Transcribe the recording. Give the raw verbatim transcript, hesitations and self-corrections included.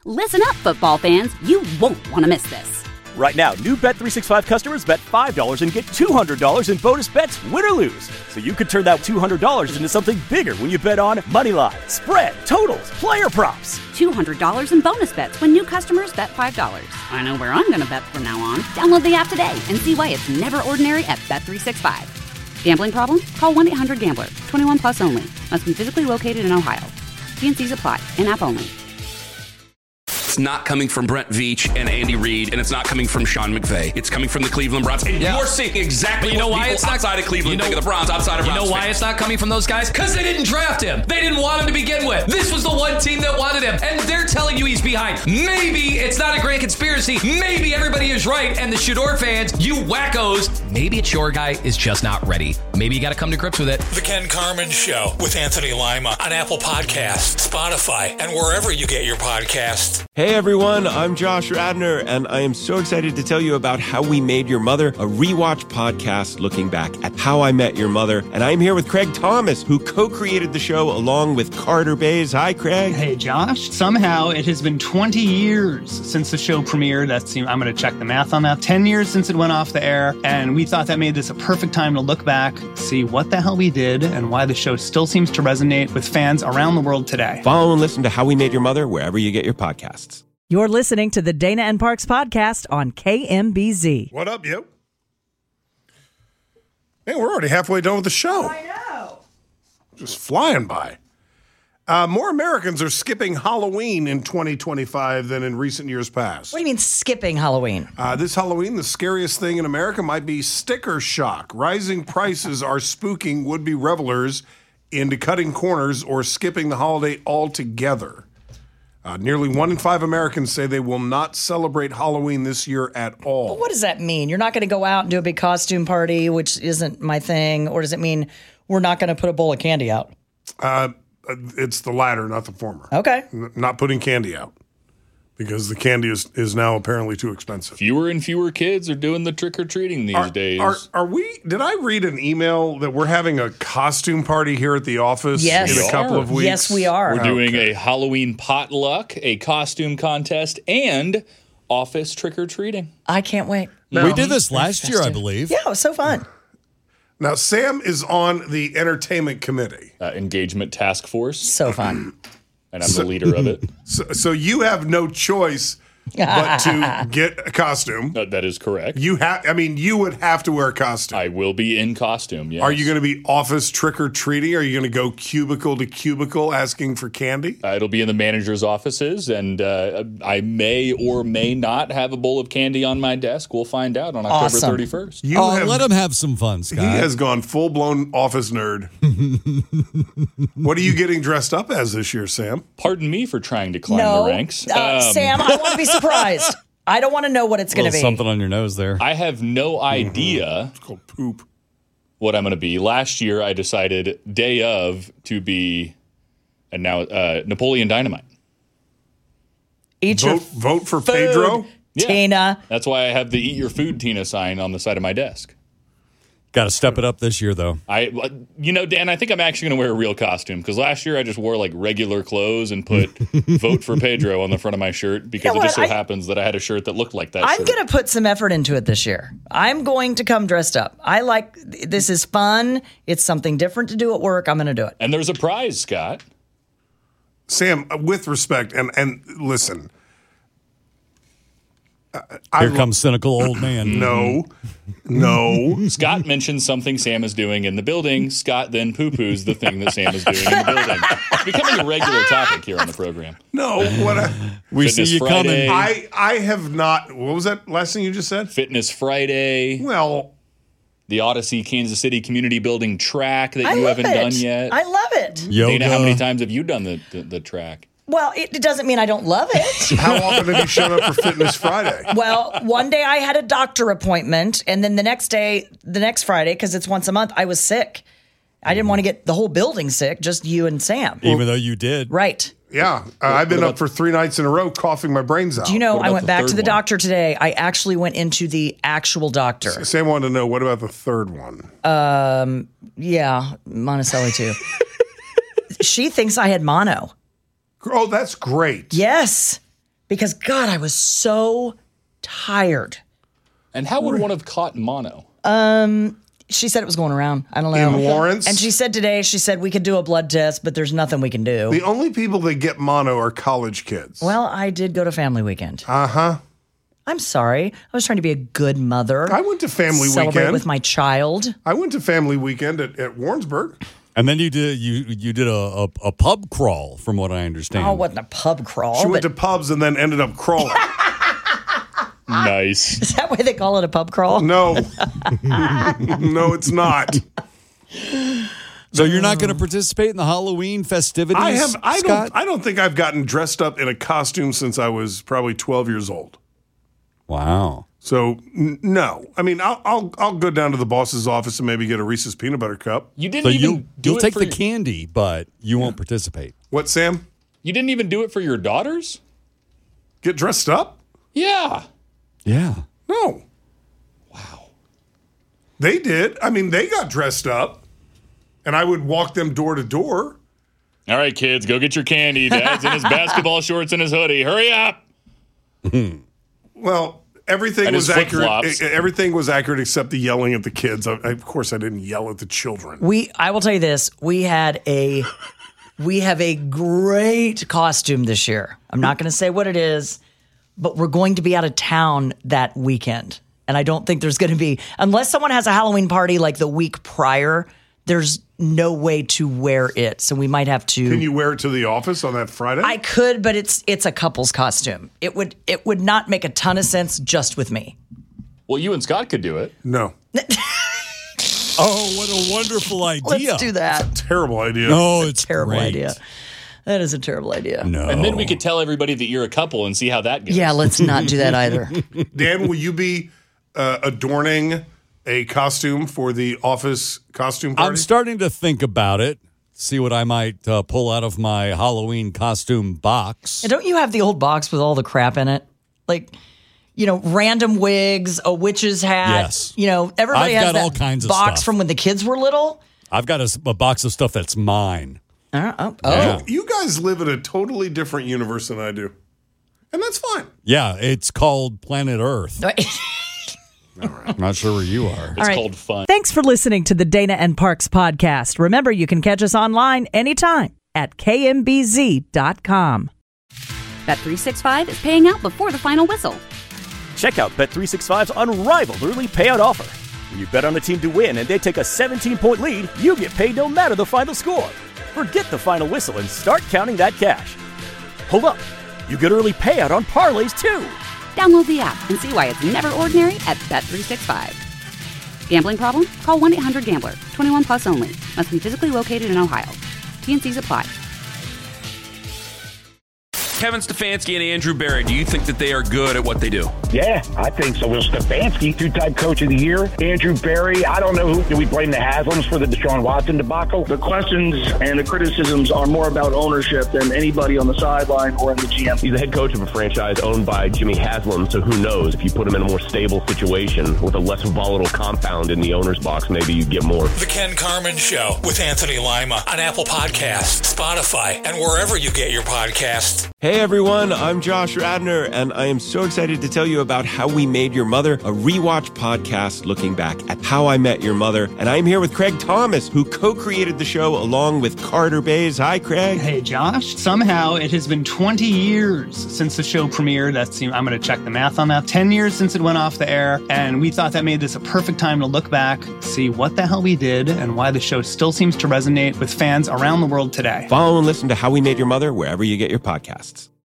Listen up, football fans. You won't want to miss this. Right now, new Bet three sixty-five customers bet five dollars and get two hundred dollars in bonus bets, win or lose. So you could turn that two hundred dollars into something bigger when you bet on money line, spread, totals, player props. two hundred dollars in bonus bets when new customers bet five dollars. I know where I'm going to bet from now on. Download the app today and see why it's never ordinary at Bet three sixty-five. Gambling problem? Call one eight hundred gambler. twenty-one plus only. Must be physically located in Ohio. T and C's apply. In-app only. It's not coming from Brent Veach and Andy Reid, and it's not coming from Sean McVay. It's coming from the Cleveland Browns. And yeah. you're seeing exactly you know what why it's outside not, of Cleveland you know, think of the Browns, outside of You Browns know why fans. it's not coming from those guys? Because they didn't draft him. They didn't want him to begin with. This was the one team that wanted him, and they're telling you he's behind. Maybe it's not a grand conspiracy. Maybe everybody is right, and the Shador fans, you wackos, maybe it's your guy is just not ready. Maybe you got to come to grips with it. The Ken Carman Show with Anthony Lima on Apple Podcasts, Spotify, and wherever you get your podcasts. Hey everyone, I'm Josh Radner, and I am so excited to tell you about How We Made Your Mother, a rewatch podcast looking back at How I Met Your Mother. And I'm here with Craig Thomas, who co-created the show along with Carter Bays. Hi, Craig. Hey, Josh. Somehow it has been twenty years since the show premiered. That's, I'm going to check the math on that. ten years since it went off the air, and we thought that made this a perfect time to look back, see what the hell we did, and why the show still seems to resonate with fans around the world today. Follow and listen to How We Made Your Mother wherever you get your podcasts. You're listening to the Dana and Parks podcast on K M B Z. What up, yo? Man, we're already halfway done with the show. I know. Just flying by. Uh, more Americans are skipping Halloween in twenty twenty-five than in recent years past. What do you mean skipping Halloween? Uh, this Halloween, the scariest thing in America might be sticker shock. Rising prices are spooking would-be revelers into cutting corners or skipping the holiday altogether. Uh, nearly one in five Americans say they will not celebrate Halloween this year at all. But what does that mean? You're not going to go out and do a big costume party, which isn't my thing, or does it mean we're not going to put a bowl of candy out? Uh, it's the latter, not the former. Okay. N- not putting candy out because the candy is, is now apparently too expensive. Fewer and fewer kids are doing the trick-or-treating these are, days. Are, are we? Did I read an email that we're having a costume party here at the office yes. in a couple are. of weeks? Yes, we are. We're doing okay. a Halloween potluck, a costume contest, and office trick-or-treating. I can't wait. No. We did this last year, I believe. Yeah, it was so fun. Now, Sam is on the entertainment committee. Uh, engagement task force. So fun. And I'm so, the leader of it. So, so you have no choice but to get a costume. Uh, that is correct. You have. I mean, you would have to wear a costume. I will be in costume, yes. Are you going to be office trick-or-treating? Are you going to go cubicle to cubicle asking for candy? Uh, it'll be in the manager's offices, and uh, I may or may not have a bowl of candy on my desk. We'll find out on October awesome. thirty-first. You oh, have, let him have some fun, Scott. He has gone full-blown office nerd. What are you getting dressed up as this year, Sam? Pardon me for trying to climb no, the ranks. Uh, um, Sam, I want to be surprised. I don't want to know what it's going to be. Something on your nose there. I have no idea. Mm-hmm. It's called poop. What I'm going to be. Last year, I decided day of to be, and now uh, Napoleon Dynamite. Eat vote, your vote for food, Pedro, yeah. Tina. That's why I have the "Eat Your Food, Tina" sign on the side of my desk. Got to step it up this year, though. I, you know, Dan, I think I'm actually going to wear a real costume because last year I just wore like regular clothes and put "Vote for Pedro" on the front of my shirt because you know it just so I, happens that I had a shirt that looked like that. I'm shirt. going to put some effort into it this year. I'm going to come dressed up. I like this is fun. It's something different to do at work. I'm going to do it. And there's a prize, Scott. Sam, with respect, and and listen. Here comes cynical old man. No, no. Scott mentions something Sam is doing in the building. Scott then poo-poos the thing that Sam is doing in the building. It's becoming a regular topic here on the program. No, what I, we Fitness see you Friday. coming. I I have not. What was that last thing you just said? Fitness Friday. Well, the Odyssey Kansas City Community Building track that I you love haven't it. done yet. I love it. Yoga. Dana, how many times have you done the, the, the track? Well, it, it doesn't mean I don't love it. how often have you shown up for Fitness Friday? Well, one day I had a doctor appointment, and then the next day, the next Friday, because it's once a month, I was sick. I didn't want to get the whole building sick, just you and Sam. Even though you did. Right. Yeah, uh, I've been up for three nights in a row coughing my brains out. Do you know, What I about went the back third to the one? doctor today. I actually went into the actual doctor. Sam wanted to know, what about the third one? Um, yeah, Monticelli too. She thinks I had mono. Oh, that's great. Yes. because, God, I was so tired. And how would one have caught mono? Um, she said it was going around. I don't know. In Lawrence? And she said today, she said we could do a blood test, but there's nothing we can do. The only people that get mono are college kids. Well, I did go to family weekend. Uh-huh. I'm sorry. I was trying to be a good mother. I went to family Celebrate weekend with my child. I went to family weekend at, at Warrensburg. And then you did you you did a, a, a pub crawl, from what I understand. Oh, it wasn't a pub crawl. She went but- to pubs and then ended up crawling. Nice. Is that why they call it a pub crawl? No. No, it's not. So you're not going to participate in the Halloween festivities? I have. I Scott? don't. I don't think I've gotten dressed up in a costume since I was probably twelve years old. Wow. So n- no. I mean, I'll, I'll I'll go down to the boss's office and maybe get a Reese's peanut butter cup. You didn't So even you'll, do you'll it take for the your- candy, but you won't participate. What, Sam? You didn't even do it for your daughters? Get dressed up? Yeah. Yeah. No. Wow. They did. I mean, they got dressed up, and I would walk them door to door. All right, kids, go get your candy. Dad's in his basketball shorts and his hoodie. Hurry up. Well, everything And was his accurate. flip-flops. e- Everything was accurate except the yelling at the kids. I, I- of course, I didn't yell at the children. We, I will tell you this: we had a, we have a great costume this year. I'm not going to say what it is, but we're going to be out of town that weekend, and I don't think there's going to be, unless someone has a Halloween party like the week prior. There's no way to wear it, so we might have to. Can you wear it to the office on that Friday? I could, but it's it's a couple's costume. It would it would not make a ton of sense just with me. Well, you and Scott could do it. No. Oh, what a wonderful idea. Let's do that. Terrible idea. No, it's Terrible great. idea. That is a terrible idea. No. And then we could tell everybody that you're a couple and see how that goes. Yeah, let's not do that either. Dan, will you be uh, adorning a costume for the office costume party? I'm starting to think about it. See what I might uh, pull out of my Halloween costume box. And don't you have the old box with all the crap in it? Like, you know, random wigs, a witch's hat. Yes. You know, everybody I've has got that all kinds of box stuff. from when the kids were little. I've got a, a box of stuff that's mine. Uh, oh, oh. Yeah. You guys live in a totally different universe than I do. And that's fine. Yeah, it's called Planet Earth. I'm not sure where you are. It's All right. called fun. Thanks for listening to the Dana and Parks podcast. Remember, you can catch us online anytime at K M B Z dot com. Bet three sixty-five is paying out before the final whistle. Check out Bet three sixty-five's unrivaled early payout offer. When you bet on a team to win and they take a seventeen-point lead, you get paid no matter the final score. Forget the final whistle and start counting that cash. Hold up. You get early payout on parlays, too. Download the app and see why it's never ordinary at Bet three sixty-five. Gambling problem? Call one eight hundred gambler. twenty-one plus only. Must be physically located in Ohio. T and Cs apply. Kevin Stefanski and Andrew Berry, do you think that they are good at what they do? Yeah, I think so. Will Stefanski, two-time coach of the year. Andrew Berry, I don't know who. Do we blame the Haslams for the Deshaun Watson debacle? The questions and the criticisms are more about ownership than anybody on the sideline or in the G M. He's the head coach of a franchise owned by Jimmy Haslam, so who knows? If you put him in a more stable situation with a less volatile compound in the owner's box, maybe you get more. The Ken Carman Show with Anthony Lima on Apple Podcasts, Spotify, and wherever you get your podcasts. Hey everyone, I'm Josh Radner, and I am so excited to tell you about How We Made Your Mother, a rewatch podcast looking back at How I Met Your Mother. And I'm here with Craig Thomas, who co-created the show along with Carter Bays. Hi, Craig. Hey, Josh. Somehow it has been twenty years since the show premiered. That's, I'm going to check the math on that. ten years since it went off the air. And we thought that made this a perfect time to look back, see what the hell we did, and why the show still seems to resonate with fans around the world today. Follow and listen to How We Made Your Mother wherever you get your podcasts.